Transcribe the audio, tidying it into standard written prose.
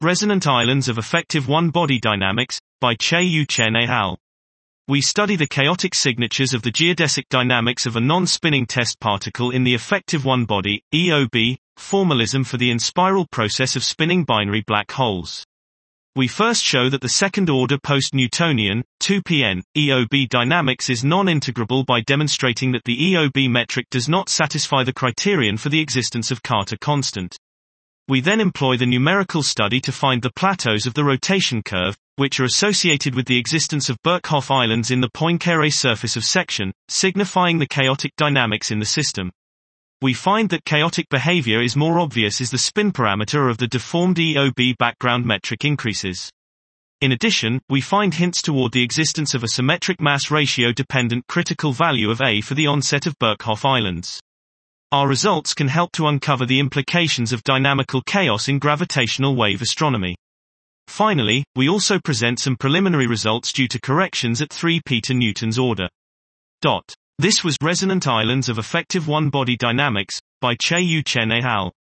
Resonant Islands of Effective One-Body Dynamics, by Che-Yu Chen et al. We study the chaotic signatures of the geodesic dynamics of a non-spinning test particle in the effective one-body, EOB, formalism for the inspiral process of spinning binary black holes. We first show that the second-order post-Newtonian, 2pn, EOB dynamics is non-integrable by demonstrating that the EOB metric does not satisfy the criterion for the existence of Carter constant. We then employ the numerical study to find the plateaus of the rotation curve, which are associated with the existence of Birkhoff islands in the Poincaré surface of section, signifying the chaotic dynamics in the system. We find that chaotic behavior is more obvious as the spin parameter of the deformed EOB background metric increases. In addition, we find hints toward the existence of a symmetric mass ratio dependent critical value of A for the onset of Birkhoff islands. Our results can help to uncover the implications of dynamical chaos in gravitational wave astronomy. Finally, we also present some preliminary results due to corrections at 3 Peter Newton's order. This was Resonant Islands of Effective One-Body Dynamics, by Che-Yu Chen et al.